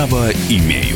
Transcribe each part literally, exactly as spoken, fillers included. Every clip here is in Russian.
Право имею.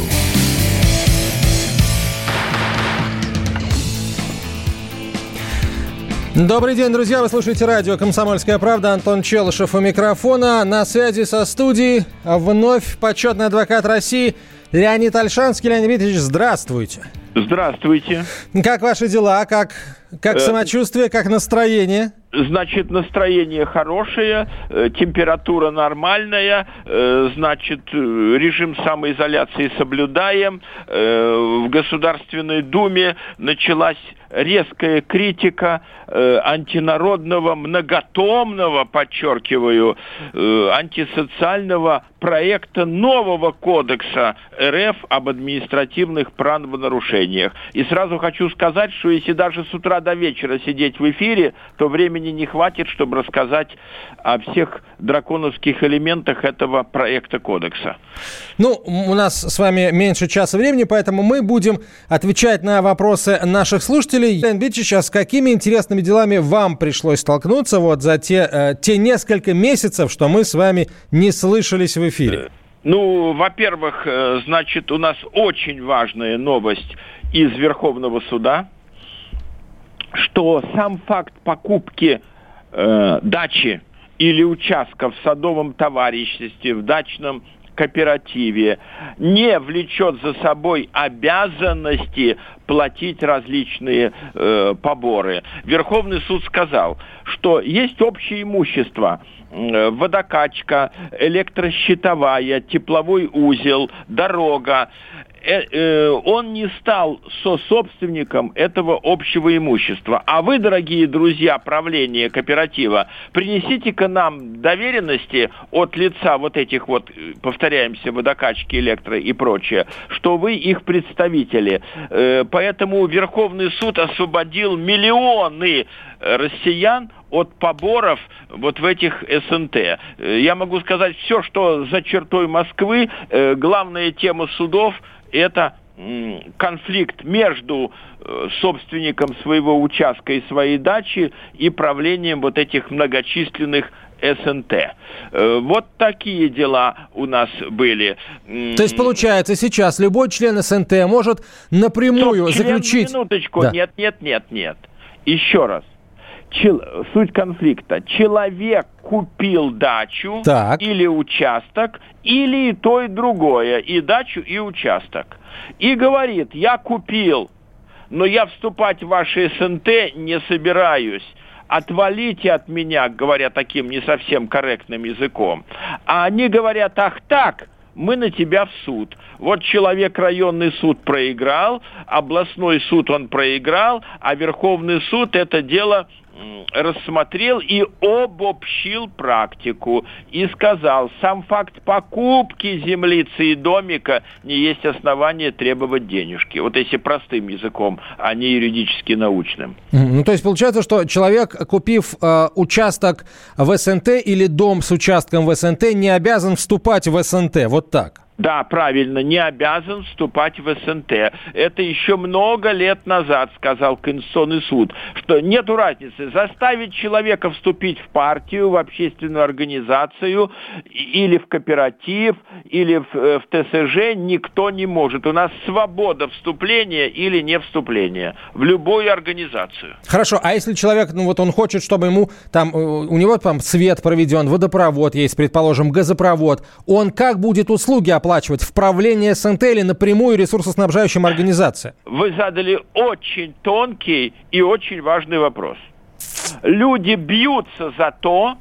Добрый день, друзья. Вы слушаете радио «Комсомольская правда». Антон Челышев у микрофона. На связи со студией вновь почетный адвокат России Леонид Ольшанский. Леонид Дмитриевич, здравствуйте. Здравствуйте. Как ваши дела? Как, как самочувствие? Как настроение? Значит, настроение хорошее, температура нормальная, значит, режим самоизоляции соблюдаем. В Государственной Думе началась резкая критика антинародного, многотомного, подчеркиваю, антисоциального проекта нового кодекса РФ об административных правонарушениях. И сразу хочу сказать, что если даже с утра до вечера сидеть в эфире, то времени не хватит, чтобы рассказать о всех драконовских элементах этого проекта кодекса. Ну, у нас с вами меньше часа времени, поэтому мы будем отвечать на вопросы наших слушателей. Леонид Дмитриевич, а с какими интересными делами вам пришлось столкнуться вот за те, э, те несколько месяцев, что мы с вами не слышались в эфире? Ну, во-первых, значит, у нас очень важная новость из Верховного суда, что сам факт покупки э, дачи или участка в садовом товариществе, в дачном кооперативе не влечет за собой обязанности платить различные э, поборы. Верховный суд сказал, что есть общее имущество, э, водокачка, электрощитовая, тепловой узел, дорога. Он не стал сособственником этого общего имущества. А вы, дорогие друзья, правление кооператива, принесите-ка нам доверенности от лица вот этих вот, повторяемся, водокачки, электро и прочее, что вы их представители. Поэтому Верховный суд освободил миллионы россиян от поборов вот в этих СНТ. Я могу сказать, все, что за чертой Москвы, главная тема судов – это конфликт между собственником своего участка и своей дачи и правлением вот этих многочисленных СНТ. Вот такие дела у нас были. То есть, получается, сейчас любой член СНТ может напрямую Стоп, заключить... Член, минуточку, да. нет, нет, нет, нет. Еще раз. Чел... Суть конфликта. Человек купил дачу так. или участок, или и то, и другое, и дачу, и участок. И говорит, я купил, но я вступать в ваши СНТ не собираюсь. Отвалите от меня, говоря таким не совсем корректным языком. А они говорят, ах так, мы на тебя в суд. Вот человек районный суд проиграл, областной суд он проиграл, а Верховный суд это дело рассмотрел и обобщил практику. И сказал, сам факт покупки землицы и домика не есть основание требовать денежки. Вот если простым языком, а не юридически научным. Ну, то есть получается, что человек, купив э, участок в СНТ или дом с участком в СНТ, не обязан вступать в СНТ. Вот так. Да, правильно, не обязан вступать в СНТ. Это еще много лет назад сказал Конституционный суд, что нету разницы, заставить человека вступить в партию, в общественную организацию, или в кооператив, или в, в ТСЖ никто не может. У нас свобода вступления или не вступления в любую организацию. Хорошо, а если человек, ну вот он хочет, чтобы ему там, у него там свет проведен, водопровод есть, предположим, газопровод, он как будет услуги оплачивать? оплачивать в правление СНТ или напрямую ресурсоснабжающим организациям? Вы задали очень тонкий и очень важный вопрос. Люди бьются за то,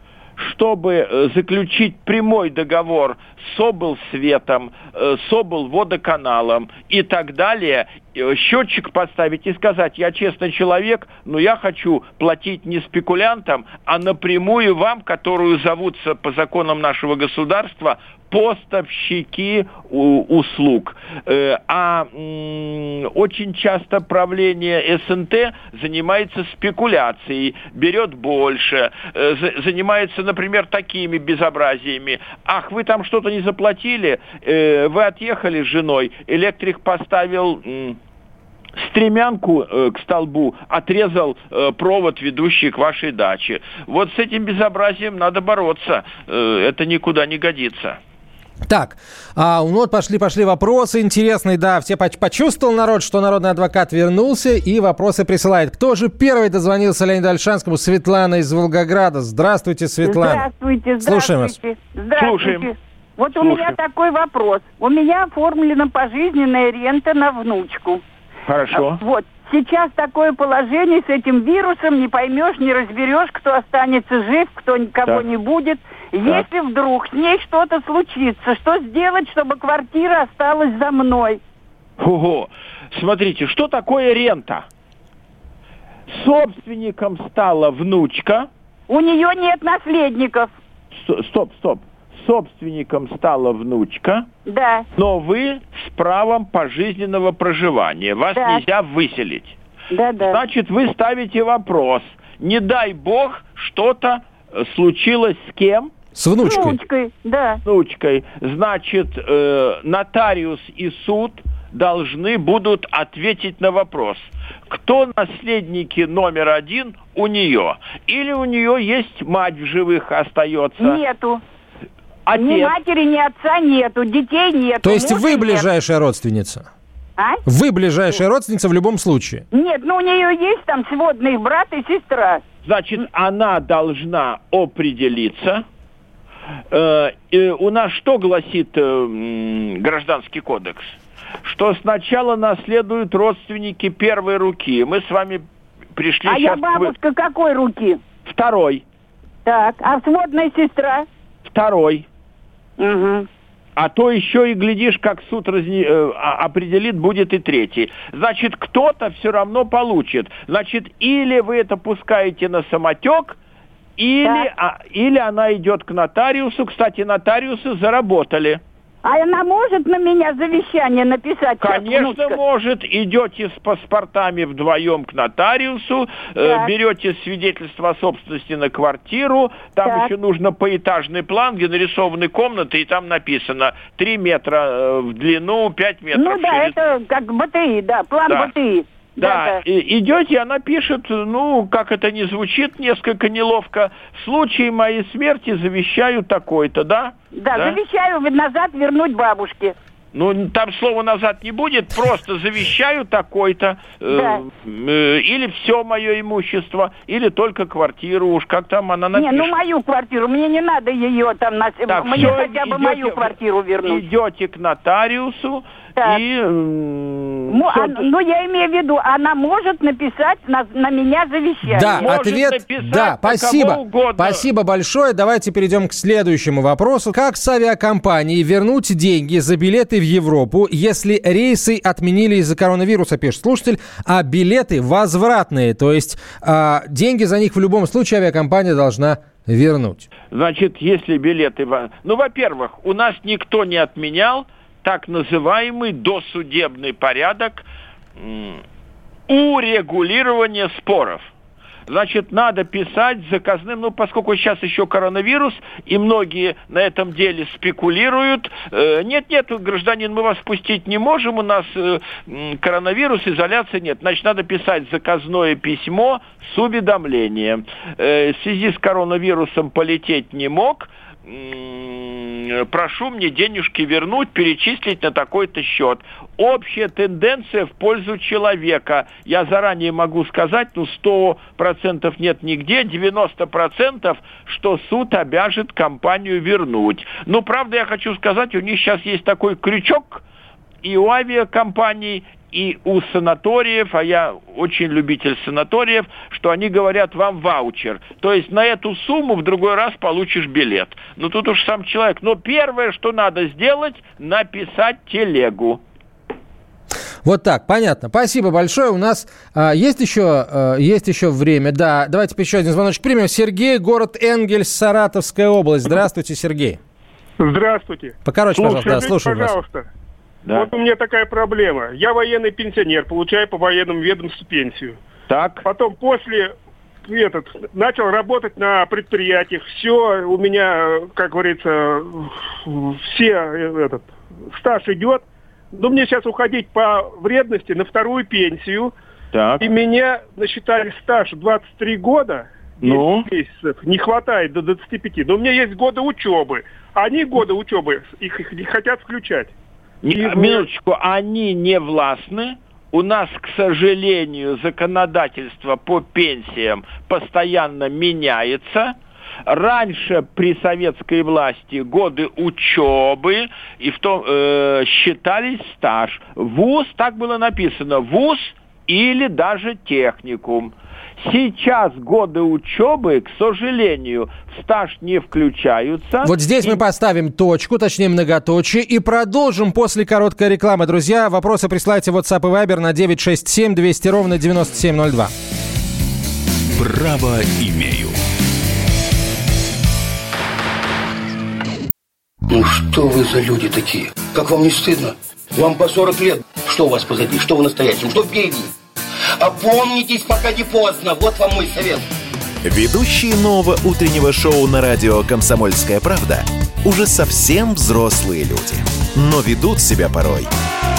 чтобы заключить прямой договор с облсветом, с облводоканалом и так далее, счетчик поставить и сказать, я честный человек, но я хочу платить не спекулянтам, а напрямую вам, которую зовутся по законам нашего государства поставщики услуг. А очень часто правление СНТ занимается спекуляцией, берет больше, занимается, например, такими безобразиями. Ах, вы там что-то не заплатили, вы отъехали с женой, электрик поставил стремянку э, к столбу, отрезал э, провод, ведущий к вашей даче. Вот с этим безобразием надо бороться. Э, это никуда не годится. Так, а, ну вот пошли, пошли вопросы интересные, да, все почувствовал народ, что народный адвокат вернулся и вопросы присылает. Кто же первый дозвонился Леониду Ольшанскому? Светлана из Волгограда. Здравствуйте, Светлана. Здравствуйте, Слушаем вас. Здравствуйте. Слушаем. Вот Слушаем. у меня такой вопрос. У меня оформлена пожизненная рента на внучку. Хорошо. Вот. Сейчас такое положение с этим вирусом, не поймешь, не разберешь, кто останется жив, кто никого Так. не будет. Если вдруг с ней что-то случится, что сделать, чтобы квартира осталась за мной? Ого. Смотрите, что такое рента? Собственником стала внучка. У нее нет наследников. С- Стоп, стоп. Собственником стала внучка, Да. но вы с правом пожизненного проживания. Вас Да. нельзя выселить. Да, да. Значит, вы ставите вопрос. Не дай бог, что-то э, случилось с кем? С внучкой. С внучкой, да. С внучкой. Значит, э, нотариус и суд должны будут ответить на вопрос, кто наследники номер один у нее. Или у нее есть мать в живых остается. Нету. Отец. Ни матери, ни отца нету, детей нету. То есть мужа вы нет. ближайшая родственница? А? Вы ближайшая родственница в любом случае? Нет, ну у нее есть там сводный брат и сестра. Значит, она должна определиться. Э, и у нас что гласит э, м, Гражданский кодекс? Что сначала наследуют родственники первой руки. Мы с вами пришли А сейчас... я к бабушка какой руки? вы- Второй. Так, а сводная сестра? Второй. Угу. А то еще и, глядишь, как суд разне... э, а- определит, будет и третий. Значит, кто-то все равно получит. Значит, или вы это пускаете на самотек, или, Так. а, или она идет к нотариусу. Кстати, нотариусы заработали. А она может на меня завещание написать? как Конечно, внучка? может. Идете с паспортами вдвоем к нотариусу, э, Так. берете свидетельство о собственности на квартиру, там Так. еще нужно поэтажный план, где нарисованы комнаты, и там написано три метра э, в длину, пять метров Ну в да, ширину. это как БТИ, да, план Да. БТИ. Да, и- идете, она пишет, ну, как это ни звучит, несколько неловко, в случае моей смерти завещаю такой-то, да? Да, завещаю назад вернуть бабушке. Ну, там слова назад не будет, просто завещаю такой-то, э, Да. э, или все мое имущество, или только квартиру, уж как там она напишет. Не, ну мою квартиру, мне не надо ее там, на... Так, мне всё, хотя бы идете- мою квартиру вернуть. Идете к нотариусу, Так. и... м, Ну, всё, а- ну, я имею в виду, она может написать на, на меня завещание. Да, Может ответ, написать да, на спасибо. кого угодно. Спасибо большое. Давайте перейдем к следующему вопросу. Как с авиакомпанией вернуть деньги за билеты в Европу, если рейсы отменили из-за коронавируса, пишет слушатель, а билеты возвратные, то есть а, деньги за них в любом случае авиакомпания должна вернуть? Значит, если билеты... во- Ну, во-первых, у нас никто не отменял так называемый досудебный порядок м, урегулирования споров. Значит, надо писать заказным, ну, поскольку сейчас еще коронавирус, и многие на этом деле спекулируют. Э, Нет-нет, гражданин, мы вас пустить не можем, у нас э, м, коронавирус, изоляции нет. Значит, надо писать заказное письмо с уведомлением. Э, В связи с коронавирусом полететь не мог, м, прошу мне денежки вернуть, перечислить на такой-то счет. Общая тенденция в пользу человека. Я заранее могу сказать, ну, сто процентов нет нигде, девяносто процентов, что суд обяжет компанию вернуть. Ну, правда, я хочу сказать, у них сейчас есть такой крючок и у авиакомпаний, и у санаториев, а я очень любитель санаториев, что они говорят вам ваучер. То есть на эту сумму в другой раз получишь билет. Ну тут уж сам человек. Но первое, что надо сделать, написать телегу. Вот так, понятно. Спасибо большое. У нас а, есть еще, а, есть еще время. Да, давайте еще один звоночек примем. Сергей, город Энгельс, Саратовская область. Здравствуйте, Сергей. Здравствуйте. Покороче, пожалуйста, да, слушаем вас. Пожалуйста. Да. Вот у меня такая проблема. Я военный пенсионер, получаю по военному ведомству пенсию. Так. Потом после этот начал работать на предприятиях. Все у меня, как говорится, все этот стаж идет. Но мне сейчас уходить по вредности на вторую пенсию. Так. И меня насчитали стаж двадцать три года. Ну? месяцев. Не хватает до двадцати пяти. Но у меня есть годы учебы. Они годы учебы, их, их не хотят включать. Не, И, минуточку, они не властны. У нас, к сожалению, законодательство по пенсиям постоянно меняется. Раньше при советской власти годы учебы и в том э, считались стаж. ВУЗ, так было написано, ВУЗ или даже техникум. Сейчас годы учебы, к сожалению, в стаж не включаются. Вот здесь и... мы поставим точку, точнее многоточие, и продолжим после короткой рекламы. Друзья, вопросы присылайте в WhatsApp и Viber на девять шесть семь двести ровно девяносто семь ноль два. Право имею. Ну что вы за люди такие? Как вам не стыдно? Вам по сорок лет. Что у вас позади? Что в настоящем? Что впереди? Опомнитесь, пока не поздно. Вот вам мой совет. Ведущие нового утреннего шоу на радио «Комсомольская правда» уже совсем взрослые люди. Но ведут себя порой.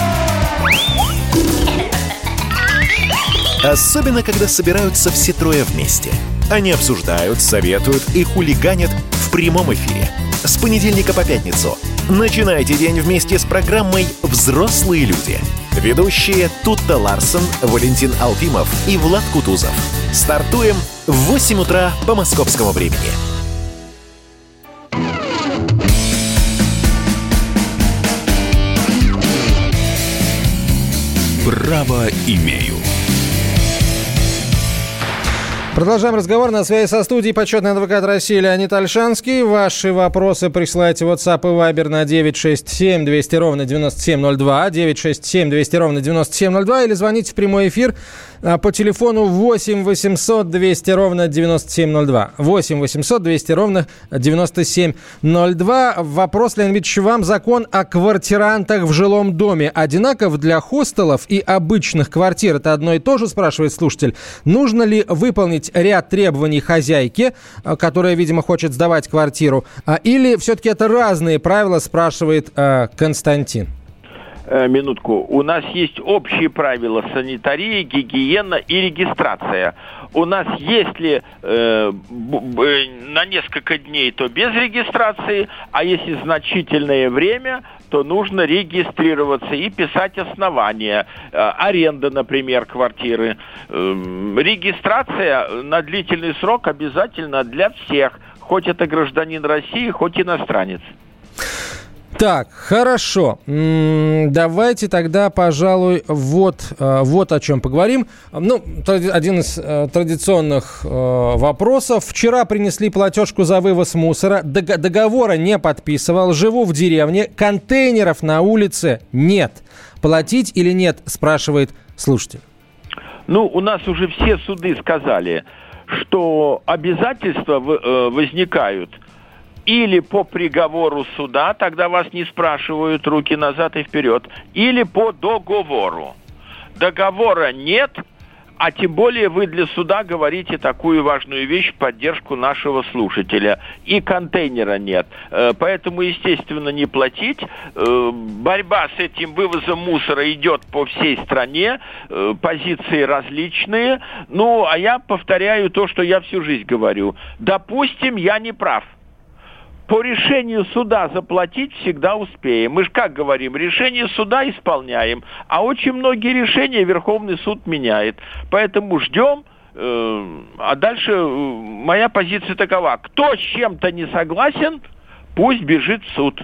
Особенно, когда собираются все трое вместе. Они обсуждают, советуют и хулиганят в прямом эфире. С понедельника по пятницу. Начинайте день вместе с программой «Взрослые люди». Ведущие Тутта Ларсон, Валентин Алфимов и Влад Кутузов. Стартуем в восемь утра по московскому времени. Право имею. Продолжаем разговор. На связи со студией почетный адвокат России Леонид Ольшанский. Ваши вопросы присылайте в WhatsApp и Viber на девять шесть семь двести ровно девяносто семь ноль два, девять шесть семь двести ровно девяносто семь ноль два или звоните в прямой эфир по телефону восемь восемьсот двести ровно девяносто семь ноль два. восемь восемьсот двести ровно девяносто семь ноль два. Вопрос, Леонид Ильич, вам. Закон о квартирантах в жилом доме одинаков для хостелов и обычных квартир? Это одно и то же, спрашивает слушатель. Нужно ли выполнить ряд требований хозяйки, которая, видимо, хочет сдавать квартиру, или все-таки это разные правила, спрашивает э, Константин. Минутку. У нас есть общие правила: санитария, гигиена и регистрация. У нас, если э, б, б, на несколько дней, то без регистрации, а если значительное время, то нужно регистрироваться и писать основания. Э, аренда, например, квартиры. Э, регистрация на длительный срок обязательно для всех, хоть это гражданин России, хоть иностранец. Так, хорошо. Давайте тогда, пожалуй, вот, вот о чем поговорим. Ну, один из традиционных вопросов. Вчера принесли платежку за вывоз мусора. Договора не подписывал. Живу в деревне. Контейнеров на улице нет. Платить или нет, спрашивает слушатель. Ну, у нас уже все суды сказали, что обязательства возникают или по приговору суда, тогда вас не спрашивают, руки назад и вперед, или по договору. Договора нет, а тем более вы для суда говорите такую важную вещь в поддержку нашего слушателя. И контейнера нет. Поэтому, естественно, не платить. Борьба с этим вывозом мусора идет по всей стране. Позиции различные. Ну, а я повторяю то, что я всю жизнь говорю. Допустим, я не прав. По решению суда заплатить всегда успеем. Мы же как говорим, решение суда исполняем, а очень многие решения Верховный суд меняет. Поэтому ждем, э, а дальше э, моя позиция такова. Кто с чем-то не согласен, пусть бежит в суд.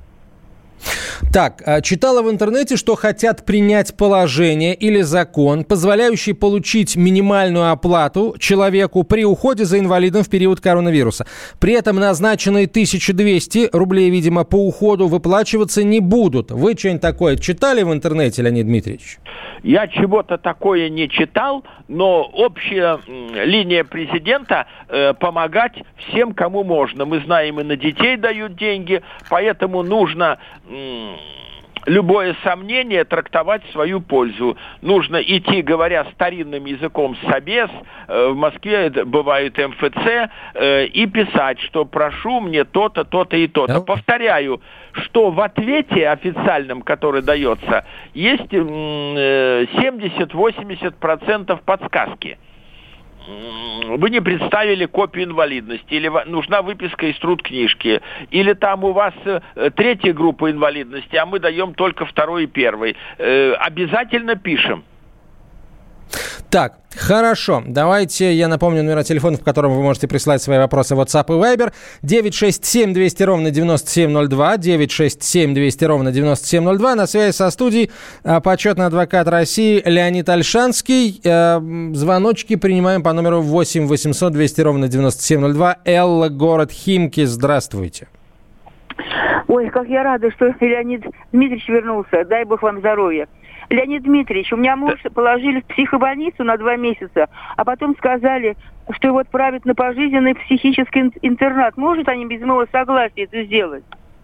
Так, читала в интернете, что хотят принять положение или закон, позволяющий получить минимальную оплату человеку при уходе за инвалидом в период коронавируса. При этом назначенные тысяча двести рублей, видимо, по уходу выплачиваться не будут. Вы что-нибудь такое читали в интернете, Леонид Дмитриевич? Я чего-то такое не читал, но общая линия президента э, помогать всем, кому можно. Мы знаем, и на детей дают деньги, поэтому нужно э, любое сомнение трактовать в свою пользу. Нужно идти, говоря старинным языком, собес, э, в Москве бывает эм эф цэ, э, и писать, что прошу мне то-то, то-то и то-то. Повторяю, что в ответе официальном, который дается, есть семьдесят-восемьдесят процентов подсказки. вы не представили копию инвалидности, или нужна выписка из трудкнижки, или там у вас третья группа инвалидности, а мы даем только второй и первый. Обязательно пишем. Так, хорошо. Давайте я напомню номера телефонов, в котором вы можете присылать свои вопросы в WhatsApp и Viber. девять шесть семь двести ровно девяносто семь ноль два. девять шесть семь двести ровно девяносто семь ноль два. На связи со студией почетный адвокат России Леонид Ольшанский. Звоночки принимаем по номеру восемь восемьсот двести ровно девяносто семь ноль два. Элла, город Химки. Здравствуйте. Ой, как я рада, что Леонид Дмитриевич вернулся. Дай бог вам здоровья. Леонид Дмитриевич, у меня муж положили в психобольницу на два месяца, а потом сказали, что его отправят на пожизненный психический интернат. Может они без моего согласия это сделать?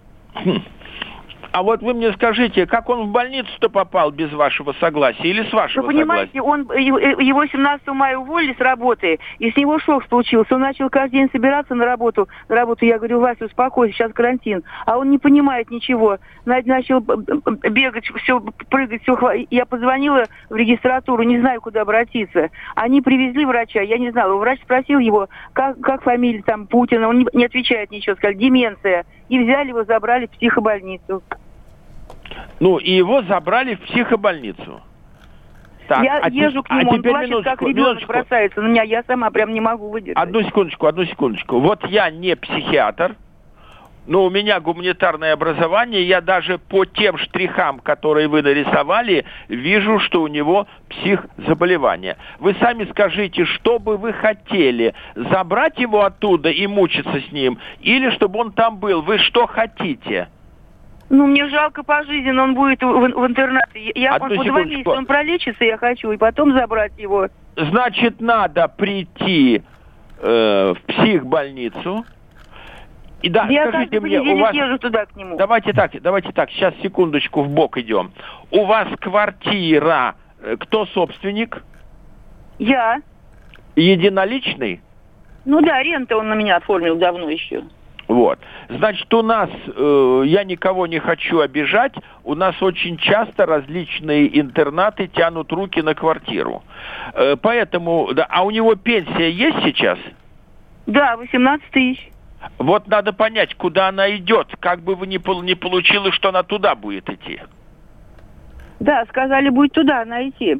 А вот вы мне скажите, как он в больницу-то попал без вашего согласия или с вашего Вы понимаете, согласия? Он, его семнадцатого мая уволили с работы, и с него шок случился. Он начал каждый день собираться на работу. На работу я говорю: Вася, успокойся, сейчас карантин. А он не понимает ничего. Начал бегать, все, прыгать, все. Я позвонила в регистратуру, не знаю, куда обратиться. Они привезли врача, я не знала. Врач спросил его, как, как фамилия там Путина. Он не, не отвечает ничего, сказали: деменция. И взяли его, забрали в психобольницу. Ну, и его забрали в психобольницу. Так, я а езжу ты, к нему, а он плачет, как ребенок, минуточку. бросается на меня. Я сама прям не могу выдержать. Одну секундочку, одну секундочку. Вот я не психиатр, но у меня гуманитарное образование. Я даже по тем штрихам, которые вы нарисовали, вижу, что у него психзаболевание. Вы сами скажите, что бы вы хотели? Забрать его оттуда и мучиться с ним? Или чтобы он там был? Вы что хотите? Ну, мне жалко пожизненно, он будет в, в интернате. Я, он по два месяца, он пролечится, я хочу, и потом забрать его. Значит, надо прийти э, в психбольницу. И да, я скажите мне, у вас... езжу туда к нему. Давайте так, давайте так, сейчас секундочку в бок идем. У вас квартира, кто собственник? Я. Единоличный? Ну да, рента он на меня оформил давно еще. Вот. Значит, у нас, э, я никого не хочу обижать, у нас очень часто различные интернаты тянут руки на квартиру. Э, поэтому, да, а у него пенсия есть сейчас? Да, восемнадцать тысяч. Вот надо понять, куда она идет, как бы вы ни, не получилось, что она туда будет идти. Да, сказали, будет туда она идти.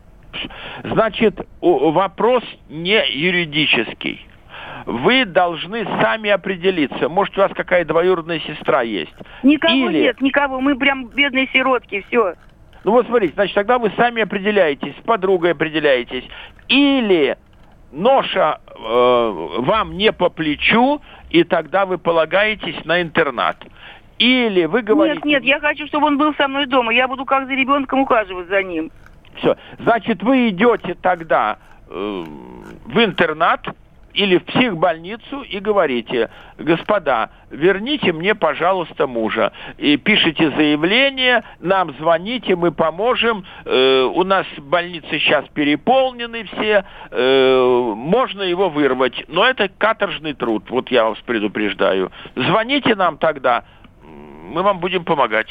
Значит, вопрос не юридический. Вы должны сами определиться. Может, у вас какая двоюродная сестра есть? Никого Или... нет, никого. Мы прям бедные сиротки, все. Ну вот смотрите, значит, тогда вы сами определяетесь, с подругой определяетесь. Или ноша э, вам не по плечу, и тогда вы полагаетесь на интернат. Или вы говорите... Нет, нет, я хочу, чтобы он был со мной дома. Я буду как за ребенком ухаживать за ним. Все. Значит, вы идете тогда э, в интернат или в психбольницу и говорите: господа, верните мне, пожалуйста, мужа. И пишите заявление, нам звоните, мы поможем. Э, у нас больницы сейчас переполнены все. Э, можно его вырвать. Но это каторжный труд, вот я вас предупреждаю. Звоните нам тогда, мы вам будем помогать.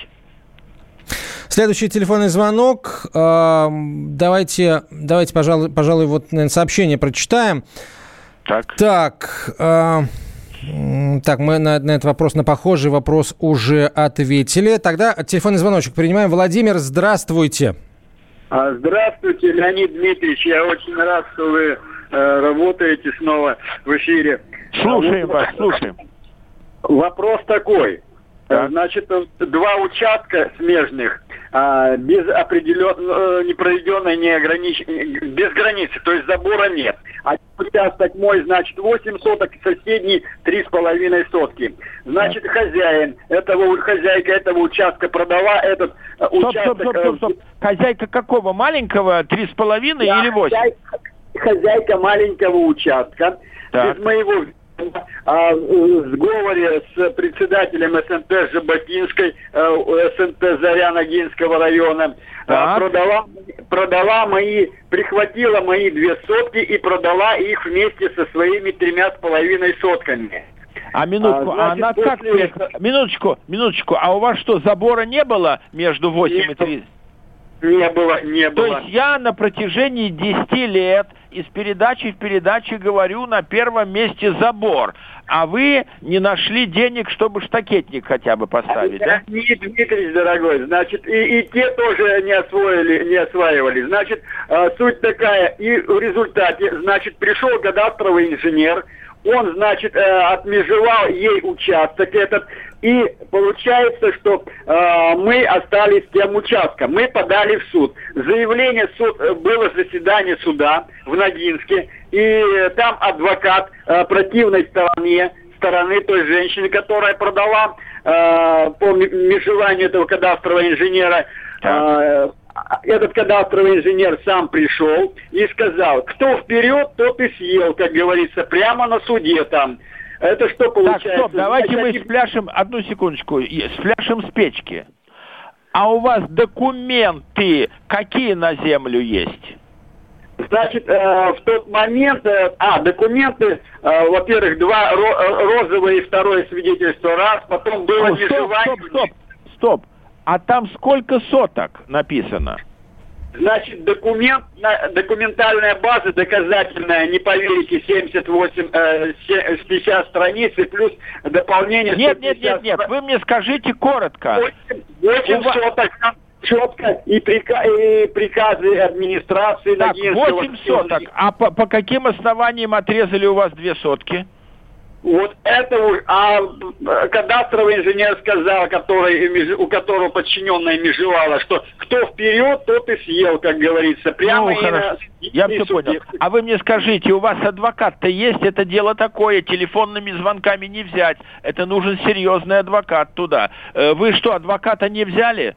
Следующий телефонный звонок. Давайте, давайте, пожалуй, пожалуй, вот, наверное, сообщение прочитаем. Так. Так, э, так, мы на, на этот вопрос, на похожий вопрос уже ответили. Тогда телефонный звоночек принимаем. Владимир, здравствуйте. Здравствуйте, Леонид Дмитриевич. Я очень рад, что вы э, работаете снова в эфире. Слушаем вас, слушаем. Вопрос такой. Так. Значит, два участка смежных, а, без определенной, непроведенной, не огранич... без границы, то есть забора нет. Один участок мой, значит, восемь соток, соседний три с половиной сотки. Значит, хозяин этого, хозяйка этого участка продала этот стоп, участок... Стоп, стоп, стоп, стоп. Хозяйка какого? Маленького? Три с половиной да, или восемь? Хозяйка, хозяйка маленького участка. Так. Без моего... А, в сговоре с председателем СНТ Жаботинской, СНТ Заря Ногинского района, а, продала, продала мои, прихватила мои две сотки и продала их вместе со своими тремя с половиной сотками. А минутку, а, значит, а она после... как... Минуточку, минуточку, а у вас что, забора не было между восемь и три? Не было, не было. То есть я на протяжении десяти лет из передачи в передачу говорю, на первом месте забор. А вы не нашли денег, чтобы штакетник хотя бы поставить, да? Нет, Дмитрий, дорогой, значит, и, и те тоже не освоили, не осваивали. Значит, э, суть такая, и в результате, значит, пришел кадастровый инженер, он, значит, э, отмежевал ей участок этот, и получается, что э, мы остались тем участком. Мы подали в суд. Заявление в суд, было заседание суда в Ногинске, и там адвокат э, противной стороне, стороны той женщины, которая продала э, по межеванию этого кадастрового инженера, э, этот кадастровый инженер сам пришел и сказал, кто вперед, тот и съел, как говорится, прямо на суде там. Это что получается? Так, стоп, давайте мы спляшем, одну секундочку, спляшем с печки. А у вас документы какие на землю есть? Значит, э, в тот момент, э, а, документы, э, во-первых, два ро- розовые, второе свидетельство раз, потом было О, межевание. Стоп, стоп, стоп, стоп. А там сколько соток написано? Значит, документ, документальная база доказательная, не поверите, семьдесят восемь, э, пятьдесят страниц и плюс дополнение... Нет, нет, нет, нет, вы мне скажите коротко. восемь соток, четко, и, прика, и приказы администрации так, Ногинского... восемь соток, а по, по каким основаниям отрезали у вас две сотки? Вот это уж, а кадастровый инженер сказал, который, у которого подчиненная межевала, что кто вперед, тот и съел, как говорится. Прямо ну, и на... Я и все суде. понял. А вы мне скажите, у вас адвокат-то есть? Это дело такое, телефонными звонками не взять. Это нужен серьезный адвокат туда. Вы что, адвоката не взяли?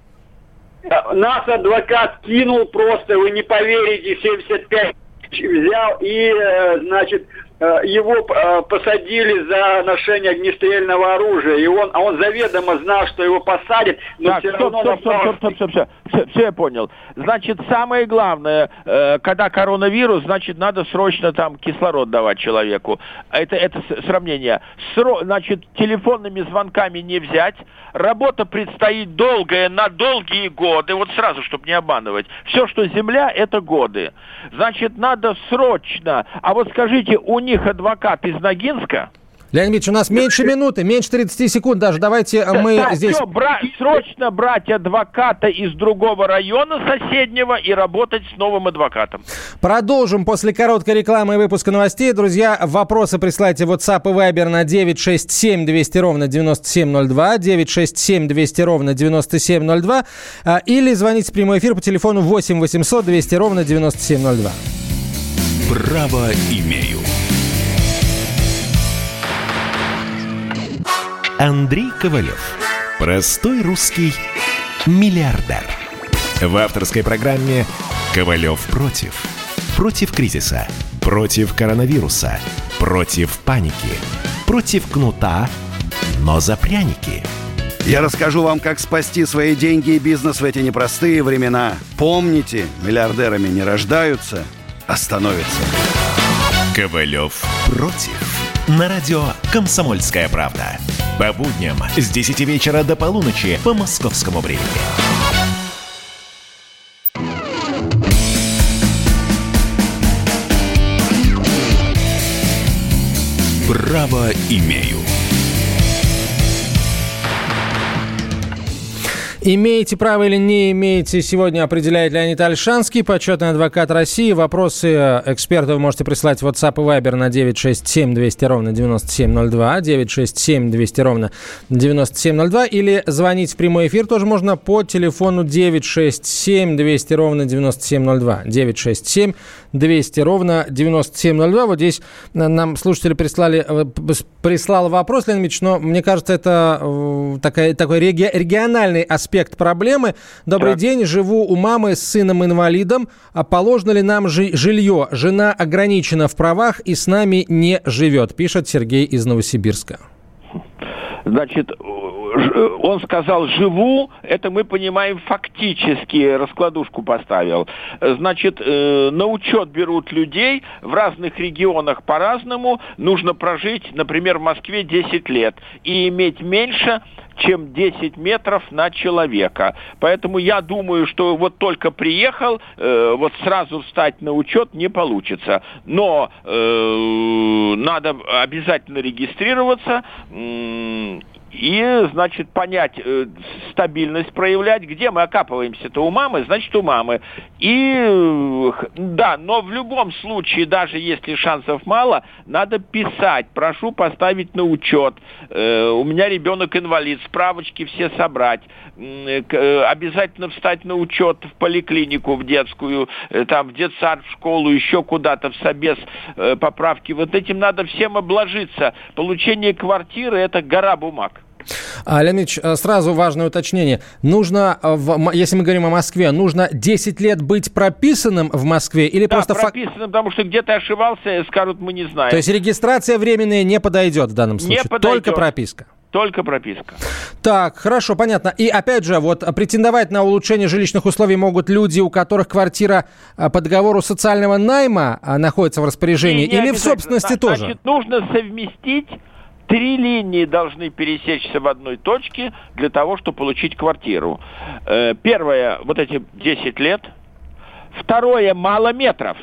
Нас адвокат кинул просто, вы не поверите, семьдесят пять взял и, значит... его посадили за ношение огнестрельного оружия, и он, а он заведомо знал, что его посадят, но так, все стоп, равно... стоп, стоп, стоп, стоп, стоп, стоп, все, все я понял. Значит, самое главное, э, когда коронавирус, значит, надо срочно там кислород давать человеку. Это, это сравнение. Сро, значит, телефонными звонками не взять. Работа предстоит долгая, на долгие годы, вот сразу, чтобы не обманывать. Все, что земля, это годы. Значит, надо срочно. А вот скажите, у них адвокат из Ногинска? Леонид Ильич, у нас меньше минуты, меньше тридцати секунд даже. Давайте мы да, здесь... Все, бра- срочно брать адвоката из другого района соседнего и работать с новым адвокатом. Продолжим после короткой рекламы и выпуска новостей. Друзья, вопросы присылайте в WhatsApp и Viber на девять шесть семь двести ровно девяносто семь ноль два, девять шесть семь двести ровно девяносто семь ноль два, или звоните в прямой эфир по телефону восемь восемьсот двести ровно девяносто семь ноль два. Право имею. Андрей Ковалев. Простой русский миллиардер. В авторской программе «Ковалев против». Против кризиса, против коронавируса, против паники, против кнута, но за пряники. Я расскажу вам, как спасти свои деньги и бизнес в эти непростые времена. Помните, миллиардерами не рождаются, а становятся. Ковалев против. На радио «Комсомольская правда». По будням с десяти вечера до полуночи по московскому времени. Право имею. Имеете право или не имеете, сегодня определяет Леонид Ольшанский, почетный адвокат России. Вопросы экспертов вы можете присылать в WhatsApp и Viber на девять шесть семь двести ровно девяносто семь ноль два, девять шесть семь двести ровно девяносто семь ноль два, или звонить в прямой эфир тоже можно по телефону девять шесть семь двести ровно девяносто семь ноль два, девять шесть семь двести ровно девяносто семь ноль два. Вот здесь нам слушатели прислали, прислал вопрос, Леонид Ильич, но мне кажется, это такая, такой реги, региональный аспект проблемы. Добрый так. день, живу у мамы с сыном-инвалидом. А положено ли нам жи- жилье? Жена ограничена в правах и с нами не живет, пишет Сергей из Новосибирска. Значит, он сказал «живу», это мы понимаем фактически, раскладушку поставил. Значит, на учет берут людей в разных регионах по-разному. Нужно прожить, например, в Москве десять лет и иметь меньше чем десять метров на человека. Поэтому я думаю, что вот только приехал, э, вот сразу встать на учет не получится. Но э, надо обязательно регистрироваться э, и, значит, понять, э, стабильность проявлять. Где мы окапываемся-то? У мамы, значит, у мамы. И, э, да, но в любом случае, даже если шансов мало, надо писать. Прошу поставить на учет. Э, у меня ребенок инвалид, справочки все собрать. Э, э, обязательно встать на учет в поликлинику, в детскую, э, там, в детсад, в школу, еще куда-то, в собес, э, поправки. Вот этим надо всем обложиться. Получение квартиры – это гора бумаг. Леонид Ильич, сразу важное уточнение. Нужно, если мы говорим о Москве, нужно десять лет быть прописанным в Москве или да, просто... прописанным, фак... потому что где-то ошибался, скажут, мы не знаем. То есть регистрация временная не подойдет в данном случае? Не подойдет. Только прописка? Только прописка. Так, хорошо, понятно. И опять же, вот претендовать на улучшение жилищных условий могут люди, у которых квартира по договору социального найма находится в распоряжении, не, не или в собственности тоже? Значит, нужно совместить. Три линии должны пересечься в одной точке для того, чтобы получить квартиру. Первое, вот эти десять лет. Второе, мало метров.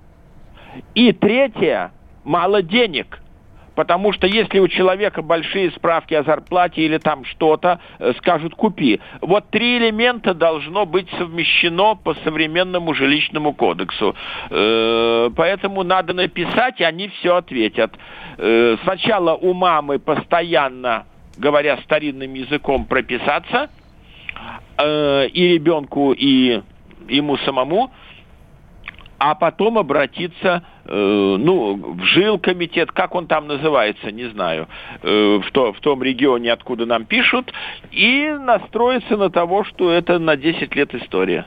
И третье, мало денег. Потому что если у человека большие справки о зарплате или там что-то, скажут купи. Вот три элемента должно быть совмещено по современному жилищному кодексу. Поэтому надо написать, и они все ответят. Сначала у мамы постоянно, говоря старинным языком, прописаться, и ребенку, и ему самому, а потом обратиться, э, ну, в жилкомитет, как он там называется, не знаю, э, в, то, в том регионе, откуда нам пишут, и настроиться на того, что это на десять лет история.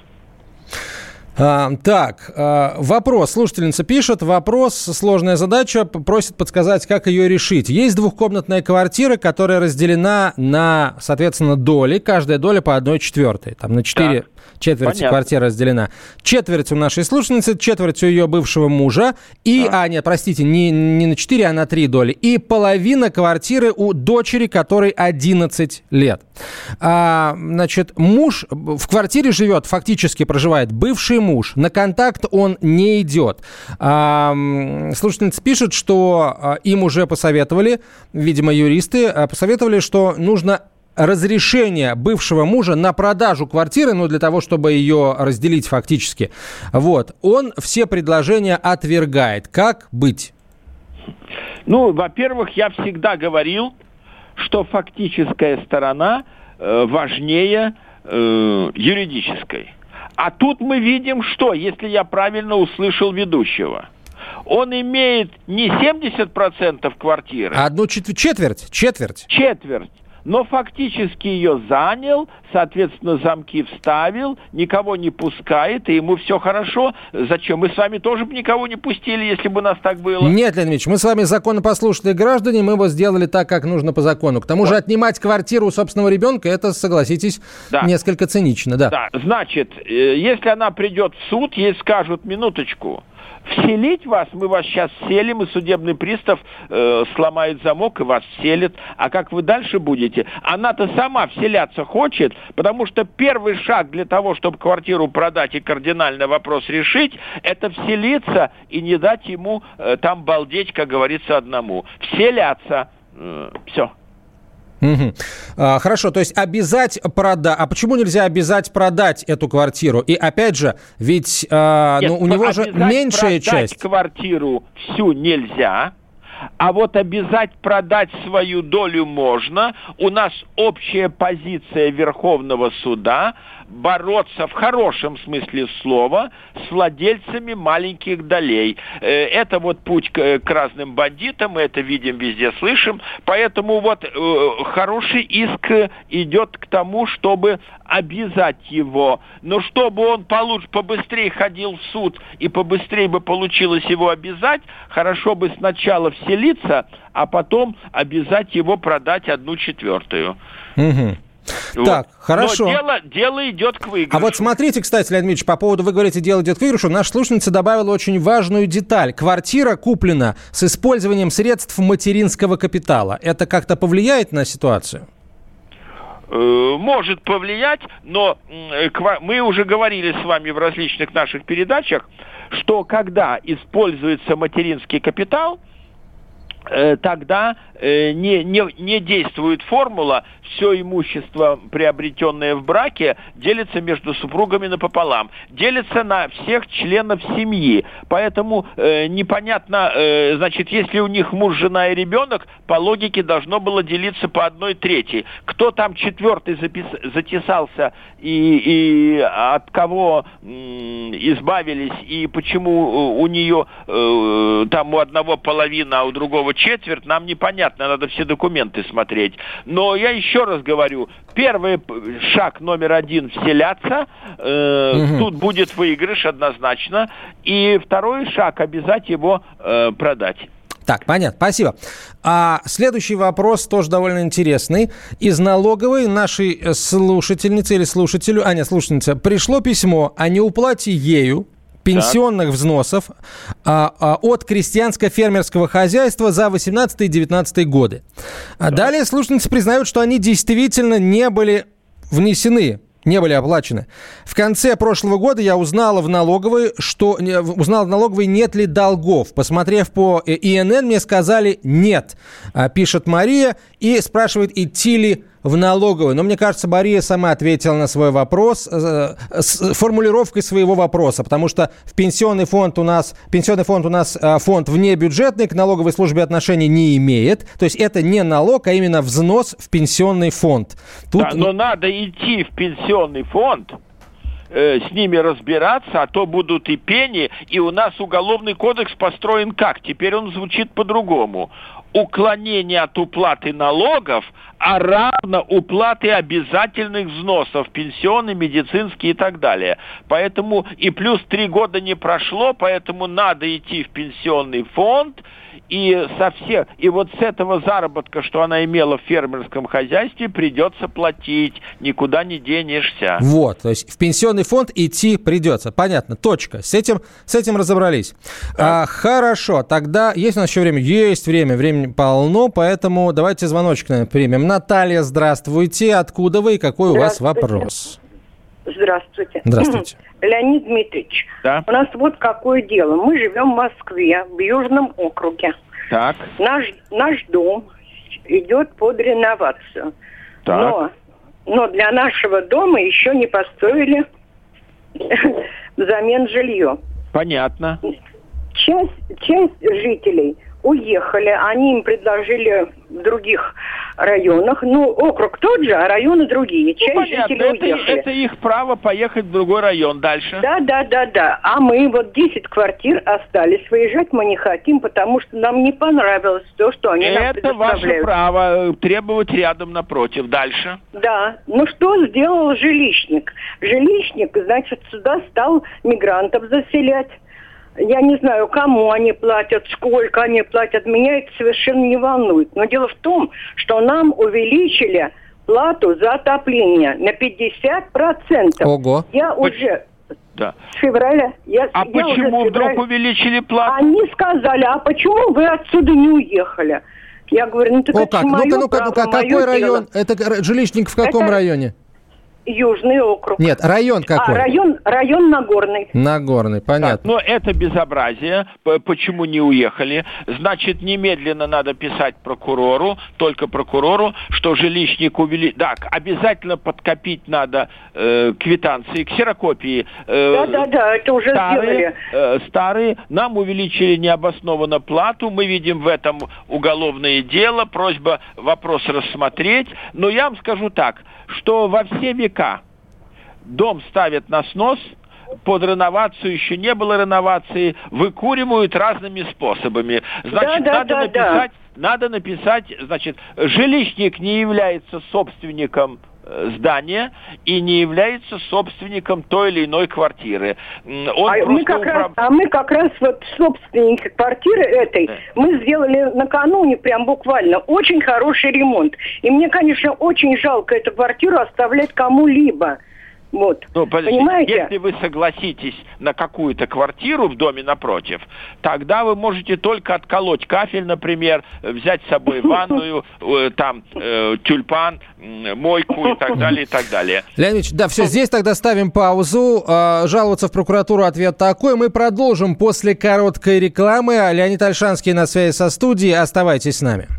А, так, а, вопрос. Слушательница пишет. Вопрос, сложная задача, просит подсказать, как ее решить. Есть двухкомнатная квартира, которая разделена на, соответственно, доли. Каждая доля по одной четвертой. Там на четыре так. четверти Понятно. Квартира разделена. Четверть у нашей слушательницы, четверть у ее бывшего мужа. И, а, а нет, простите, не, не на четыре, а на три доли. И половина квартиры у дочери, которой одиннадцать лет. А, значит, муж в квартире живет, фактически проживает бывший муж. На контакт он не идет. А, слушательница пишет, что а, им уже посоветовали, видимо, юристы, а, посоветовали, что нужно разрешение бывшего мужа на продажу квартиры, ну, для того, чтобы ее разделить фактически. Вот. Он все предложения отвергает. Как быть? Ну, во-первых, я всегда говорил, что фактическая сторона э, важнее э, юридической. А тут мы видим, что, если я правильно услышал ведущего, он имеет не семьдесят процентов квартиры, а одну чет- четверть, четверть. Четверть. Но фактически ее занял, соответственно, замки вставил, никого не пускает, и ему все хорошо. Зачем? Мы с вами тоже бы никого не пустили, если бы у нас так было. Нет, Леонид Ильич, мы с вами законопослушные граждане, мы бы сделали так, как нужно по закону. К тому вот. же отнимать квартиру у собственного ребенка, это, согласитесь, да. несколько цинично. Да. да, значит, если она придет в суд, ей скажут, минуточку, вселить вас, мы вас сейчас вселим, и судебный пристав э, сломает замок и вас вселит. А как вы дальше будете? Она-то сама вселяться хочет, потому что первый шаг для того, чтобы квартиру продать и кардинально вопрос решить, это вселиться и не дать ему э, там балдеть, как говорится, одному. Вселяться. Э, все. Угу. А, хорошо, то есть обязать продать. А почему нельзя обязать продать эту квартиру? И опять же, ведь а, Нет, ну, у него же меньшая часть. Квартиру всю нельзя, а вот обязать продать свою долю можно. У нас общая позиция Верховного суда – бороться в хорошем смысле слова с владельцами маленьких долей. Это вот путь к, к разным бандитам, мы это видим, везде слышим. Поэтому вот э, хороший иск идет к тому, чтобы обязать его. Но чтобы он получше, побыстрее ходил в суд и побыстрее бы получилось его обязать, хорошо бы сначала вселиться, а потом обязать его продать одну четвертую. Угу. Вот. Так, хорошо. Но дело, дело идет к выигрышу. А вот смотрите, кстати, Леонид Ильич, по поводу, вы говорите, дело идет к выигрышу, наша слушательница добавила очень важную деталь. Квартира куплена с использованием средств материнского капитала. Это как-то повлияет на ситуацию? э, может повлиять, но э, ква- мы уже говорили с вами в различных наших передачах, что когда используется материнский капитал, э, тогда э, не, не, не действует формула «все имущество, приобретенное в браке, делится между супругами напополам». Делится на всех членов семьи. Поэтому э, непонятно, э, значит, если у них муж, жена и ребенок, по логике должно было делиться по одной трети. Кто там четвертый запис- затесался и, и от кого м- избавились, и почему у нее э, там у одного половина, а у другого четверть, нам непонятно, надо все документы смотреть. Но я еще раз говорю, первый шаг номер один – вселяться, э, угу. Тут будет выигрыш однозначно, и второй шаг – обязать его э, продать. Так, понятно, спасибо. А следующий вопрос тоже довольно интересный. Из налоговой нашей слушательницы или слушателю, а нет, слушательница, пришло письмо о неуплате ею пенсионных так. взносов а, а, от крестьянско-фермерского хозяйства за восемнадцатый и девятнадцатый годы. А далее слушательницы признают, что они действительно не были внесены, не были оплачены. В конце прошлого года я узнала в налоговой, что узнала в налоговой, нет ли долгов. Посмотрев по ИНН, мне сказали нет, пишет Мария и спрашивает, идти ли в налоговую. Но мне кажется, Мария сама ответила на свой вопрос э, с формулировкой своего вопроса, потому что в пенсионный фонд у нас, пенсионный фонд у нас э, фонд внебюджетный, к налоговой службе отношения не имеет. То есть это не налог, а именно взнос в пенсионный фонд. Тут... Да, но надо идти в пенсионный фонд, э, с ними разбираться, а то будут и пени, и у нас уголовный кодекс построен как? Теперь он звучит по-другому. Уклонение от уплаты налогов, а равно уплаты обязательных взносов, пенсионные, медицинские и так далее. Поэтому и плюс три года не прошло, поэтому надо идти в пенсионный фонд, и, со всех, и вот с этого заработка, что она имела в фермерском хозяйстве, придется платить, никуда не денешься. Вот, то есть в пенсионный фонд идти придется, понятно, точка, с этим, с этим разобрались. А, хорошо, тогда есть у нас еще время? Есть время, времени полно, поэтому давайте звоночек, наверное, примем. Наталья, здравствуйте, откуда вы и какой у вас вопрос? Здравствуйте. Здравствуйте. Леонид Дмитриевич, да? У нас вот какое дело. Мы живем в Москве, в Южном округе. Так. Наш, наш дом идет под реновацию. Так. Но, но для нашего дома еще не построили взамен жилье. Понятно. Часть, часть жителей уехали, они им предложили в других районах. Ну, округ тот же, а районы другие. Часть ну, понятно, жителей это, уехали. это их право поехать в другой район. Дальше. Да, да, да, да. А мы вот десять квартир остались. Выезжать мы не хотим, потому что нам не понравилось то, что они нам предоставляют. Это ваше право требовать рядом напротив. Дальше. Да. Ну, что сделал жилищник? Жилищник, значит, сюда стал мигрантов заселять. Я не знаю, кому они платят, сколько они платят. Меня это совершенно не волнует. Но дело в том, что нам увеличили плату за отопление на пятьдесят процентов. Ого. Я уже... Да. С февраля. Я, а я почему уже вдруг увеличили плату? Они сказали, а почему вы отсюда не уехали? Я говорю, ну так О, это как? мое Ну-ка, право, ну-ка, какой дело. район? Это жилищник в каком это... районе? Южный округ. Нет, район какой? А, район, район Нагорный. Нагорный, понятно. Так, но это безобразие. Почему не уехали? Значит, немедленно надо писать прокурору, только прокурору, что жилищник увели... Так, обязательно подкопить надо э, квитанции, ксерокопии. Э, Да-да-да, это уже старые, сделали. Э, старые. Нам увеличили необоснованно плату. Мы видим в этом уголовное дело. Просьба вопрос рассмотреть. Но я вам скажу так, что во все века дом ставят на снос, под реновацию еще не было реновации, выкуривают разными способами. Значит, да, да, надо да, написать, да. надо написать, значит, жилищник не является собственником здания и не является собственником той или иной квартиры. Он а, мы как управ... раз, а мы как раз вот собственники квартиры этой, да. мы сделали накануне прям буквально очень хороший ремонт. И мне, конечно, очень жалко эту квартиру оставлять кому-либо. Вот. Ну, подождите, понимаете? если вы согласитесь на какую-то квартиру в доме напротив, тогда вы можете только отколоть кафель, например, взять с собой ванную, там, тюльпан, мойку и так далее, и так далее. Леонид Ильич, да, все, здесь тогда ставим паузу. Жаловаться в прокуратуру, ответ такой. Мы продолжим после короткой рекламы. Леонид Ольшанский на связи со студией. Оставайтесь с нами.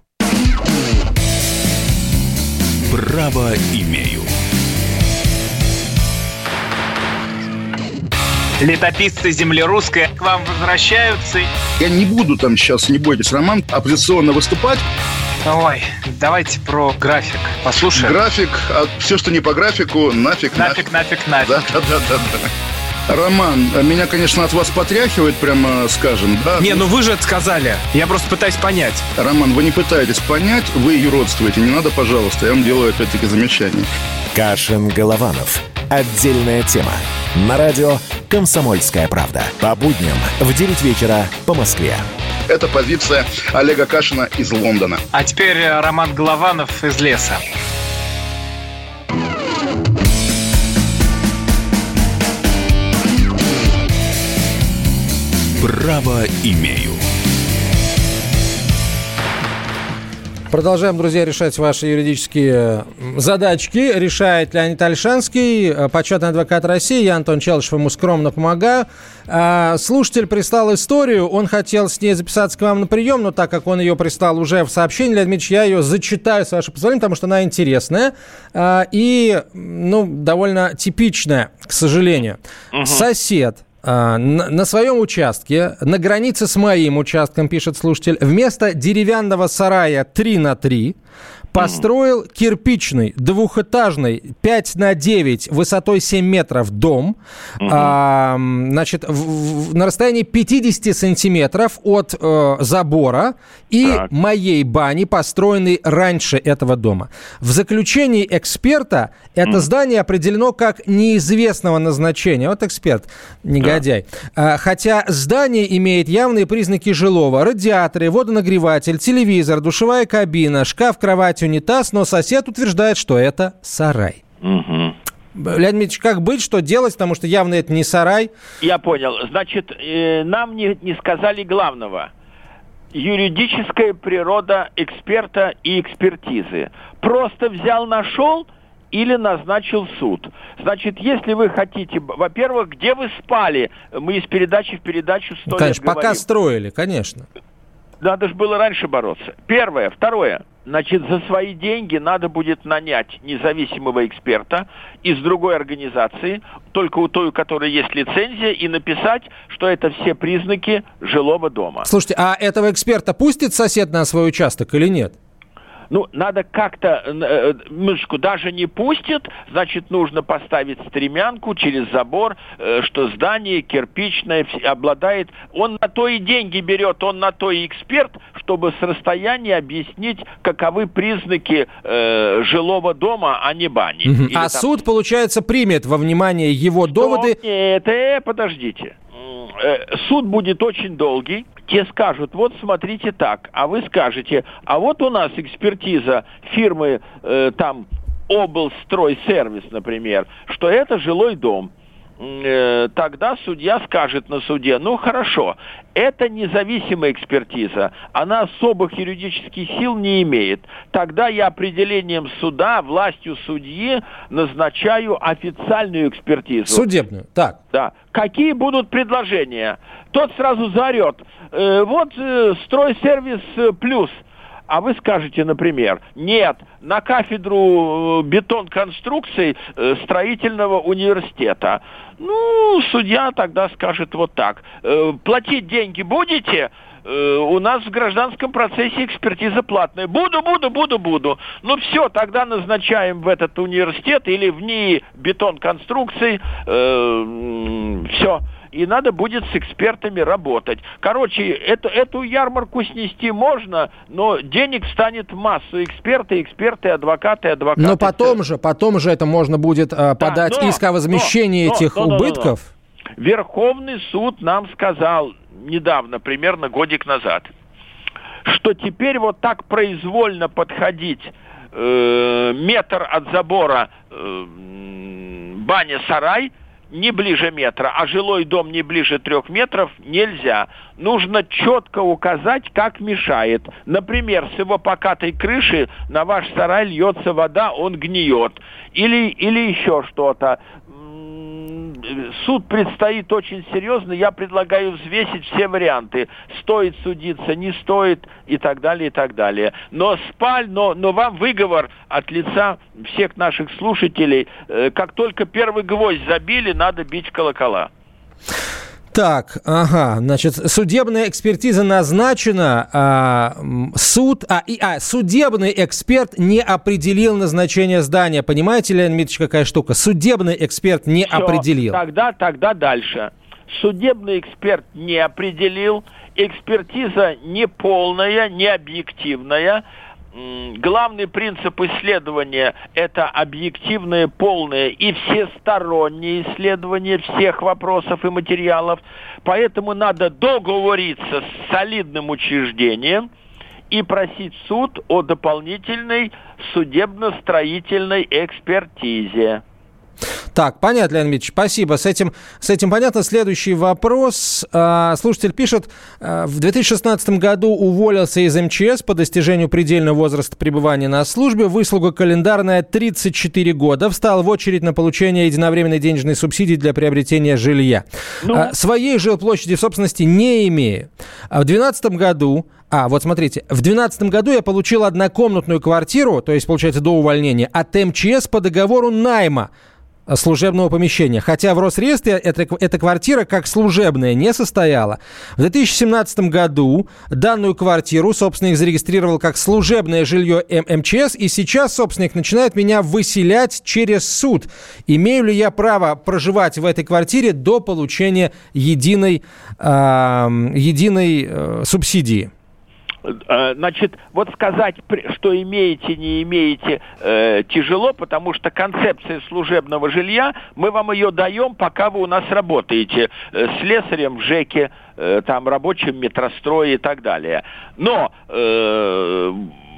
Право имею. Летописцы земли русской к вам возвращаются. Я не буду там сейчас, не бойтесь, Роман, оппозиционно выступать. Ой, давайте про график послушаем. График, а все, что не по графику, нафиг, нафиг. Нафиг, нафиг, нафиг. Да, да, да, да, да. Роман, меня, конечно, от вас потряхивает, прямо скажем, да? Не, ну вы же это сказали. Я просто пытаюсь понять. Роман, вы не пытаетесь понять, вы юродствуете. Не надо, пожалуйста, я вам делаю опять-таки замечание. Кашин-Голованов. Отдельная тема. На радио «Комсомольская правда». По будням в девять вечера по Москве. Это позиция Олега Кашина из Лондона. А теперь Роман Голованов из леса. Право имею. Продолжаем, друзья, решать ваши юридические задачки. Решает Леонид Ольшанский, почетный адвокат России. Я, Антон Челышев, ему скромно помогаю. Слушатель прислал историю. Он хотел с ней записаться к вам на прием, но так как он ее прислал уже в сообщении, Леонид Ильич, я ее зачитаю, с вашего позволения, потому что она интересная и, ну, довольно типичная, к сожалению. Угу. Сосед на, на своем участке, на границе с моим участком, пишет слушатель, вместо деревянного сарая три на три построил mm-hmm. кирпичный, двухэтажный, пять на девять, высотой семь метров дом, mm-hmm. а, значит, в, в, на расстоянии пятьдесят сантиметров от э, забора и так. моей бани, построенной раньше этого дома. В заключении эксперта это mm-hmm. здание определено как неизвестного назначения. Вот эксперт, негодяй. Да. А, хотя здание имеет явные признаки жилого. Радиаторы, водонагреватель, телевизор, душевая кабина, шкаф, кровать, унитаз, но сосед утверждает, что это сарай. Угу. Леонид Ильич, как быть, что делать, потому что явно это не сарай? Я понял. Значит, э, нам не, не сказали главного. Юридическая природа эксперта и экспертизы. Просто взял, нашел или назначил суд. Значит, если вы хотите... Во-первых, где вы спали? Мы из передачи в передачу сто конечно, лет пока говорим. строили, конечно. Надо же было раньше бороться. Первое. Второе. Значит, за свои деньги надо будет нанять независимого эксперта из другой организации, только у той, у которой есть лицензия, и написать, что это все признаки жилого дома. Слушайте, а этого эксперта пустит сосед на свой участок или нет? Ну, надо как-то, э, мышку даже не пустит, значит, нужно поставить стремянку через забор, э, что здание кирпичное, обладает... Он на то и деньги берет, он на то и эксперт, чтобы с расстояния объяснить, каковы признаки э, жилого дома, а не бани. Угу. А там... суд, получается, примет во внимание его что? доводы... Нет, э, подождите. Суд будет очень долгий. Те скажут, вот смотрите так, а вы скажете, а вот у нас экспертиза фирмы э, там облстройсервис, например, что это жилой дом. Э, тогда судья скажет на суде, ну хорошо, это независимая экспертиза, она особых юридических сил не имеет. Тогда я определением суда, властью судьи назначаю официальную экспертизу. Судебную, так. Да. Какие будут предложения? Тот сразу заорет, э, вот э, стройсервис э, плюс. А вы скажете, например, нет, на кафедру бетон-конструкций э, строительного университета. Ну, судья тогда скажет вот так. Э, платить деньги будете? Э, у нас в гражданском процессе экспертиза платная. Буду, буду, буду, буду. Ну все, тогда назначаем в этот университет или в НИИ бетон-конструкций. Э, все. И надо будет с экспертами работать. Короче, эту, эту ярмарку снести можно, но денег станет массу. Эксперты, эксперты, адвокаты, адвокаты. Но потом же, потом же это можно будет э, подать да, но, иск о возмещении но, этих но, но, убытков. Но, но, но. Верховный суд нам сказал недавно, примерно годик назад, что теперь вот так произвольно подходить э, метр от забора э, баня-сарай не ближе метра, а жилой дом не ближе трех метров нельзя. Нужно четко указать, как мешает. Например, с его покатой крыши на ваш сарай льется вода, он гниет. Или, или еще что-то. Суд предстоит очень серьезно. Я предлагаю взвесить все варианты. Стоит судиться, не стоит и так далее, и так далее. Но спаль, но, но вам выговор от лица всех наших слушателей. Как только первый гвоздь забили, надо бить в колокола. Так, ага, значит, судебная экспертиза назначена, а, суд, а, и, а, судебный эксперт не определил назначение здания. Понимаете, Леонид Дмитриевич, какая штука? Судебный эксперт не Все, определил. Тогда, тогда дальше. Судебный эксперт не определил, экспертиза не полная, не объективная. Главный принцип исследования – это объективное, полное и всестороннее исследование всех вопросов и материалов. Поэтому надо договориться с солидным учреждением и просить суд о дополнительной судебно-строительной экспертизе. Так, понятно, Леонид Ильич, спасибо. С этим, с этим понятно. Следующий вопрос. Слушатель пишет, в две тысячи шестнадцатом году уволился из эм че эс по достижению предельного возраста пребывания на службе. Выслуга календарная тридцать четыре года. Встал в очередь на получение единовременной денежной субсидии для приобретения жилья. Ну? Своей жилплощади в собственности не имею. В две тысячи двенадцатом году... А, вот смотрите, в две тысячи двенадцатом году я получил однокомнатную квартиру, то есть, получается, до увольнения, от эм че эс по договору найма служебного помещения. Хотя в Росреестре эта, эта квартира как служебная не состояла. В две тысячи семнадцатом году данную квартиру собственник зарегистрировал как служебное жилье эм че эс, и сейчас собственник начинает меня выселять через суд. Имею ли я право проживать в этой квартире до получения единой, э, единой э, субсидии? Значит, вот сказать, что имеете, не имеете, э, тяжело, потому что концепция служебного жилья, мы вам ее даем, пока вы у нас работаете э, слесарем в ЖЭКе, э, там, рабочим метрострое и так далее. Но... Э,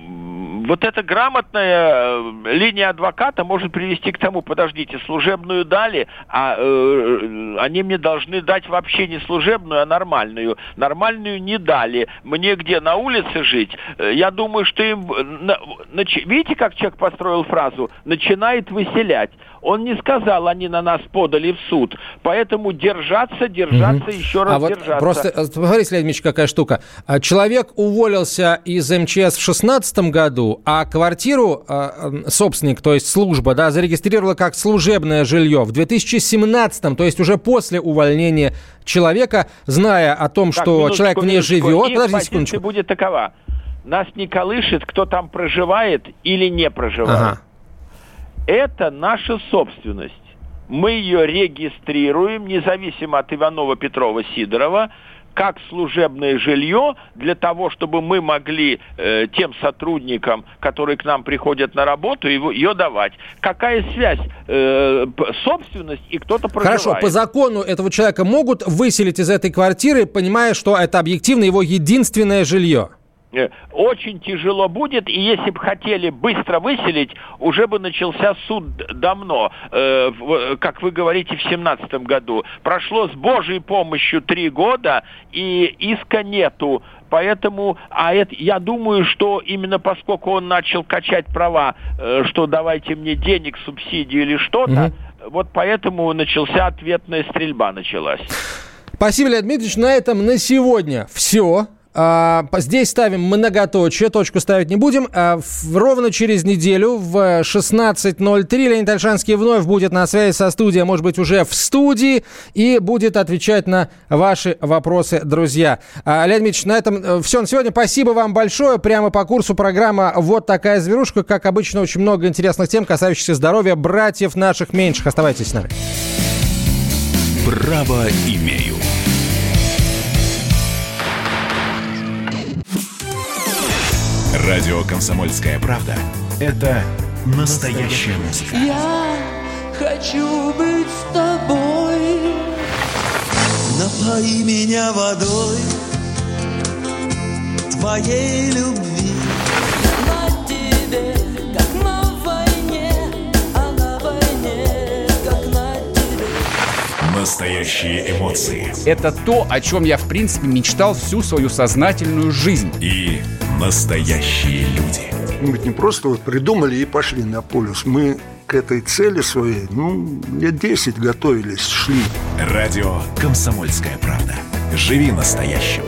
Вот эта грамотная линия адвоката может привести к тому, подождите, служебную дали, а э, они мне должны дать вообще не служебную, а нормальную. Нормальную не дали. Мне где, на улице жить? Я думаю, что им... Нач... Видите, как человек построил фразу? Начинает выселять. Он не сказал, они на нас подали в суд. Поэтому держаться, держаться, угу. еще раз а держаться. Вот просто, смотрите, Леонид Ильич, какая штука. Человек уволился из эм че эс в шестнадцатом году, а квартиру собственник, то есть служба, да, зарегистрировала как служебное жилье в две тысячи семнадцатом, то есть уже после увольнения человека, зная о том, так, что человек в ней живет. Подождите секундочку. Будет такова. Нас не колышет, кто там проживает или не проживает. Ага. Это наша собственность. Мы ее регистрируем, независимо от Иванова, Петрова, Сидорова, как служебное жилье, для того, чтобы мы могли э, тем сотрудникам, которые к нам приходят на работу, его, ее давать. Какая связь? Э, собственность и кто-то проживает. Хорошо, по закону этого человека могут выселить из этой квартиры, понимая, что это объективно его единственное жилье? Очень тяжело будет, и если бы хотели быстро выселить, уже бы начался суд давно, э, в, как вы говорите, в семнадцатом году. Прошло с Божьей помощью три года, и иска нету. Поэтому, а это, я думаю, что именно поскольку он начал качать права, э, что давайте мне денег, субсидию или что-то, mm-hmm. вот поэтому начался ответная стрельба началась. Спасибо, Леонид Дмитриевич. На этом на сегодня все. Здесь ставим многоточие, точку ставить не будем. Ровно через неделю в шестнадцать ноль три Леонид Ольшанский вновь будет на связи со студией, может быть, уже в студии, и будет отвечать на ваши вопросы, друзья. Леонид Дмитриевич, на этом все на сегодня. Спасибо вам большое. Прямо по курсу программа «Вот такая зверушка». Как обычно, очень много интересных тем, касающихся здоровья братьев наших меньших. Оставайтесь с нами. Право имею. Радио «Комсомольская правда» — это настоящая музыка. Я хочу быть с тобой. Напои меня водой твоей любви. На тебе, как на войне, а на войне, как на Настоящие эмоции. Это то, о чем я, в принципе, мечтал всю свою сознательную жизнь. И настоящие люди. Мы ведь не просто вот придумали и пошли на полюс. Мы к этой цели своей, ну, лет десять готовились, шли. Радио «Комсомольская правда». Живи настоящим.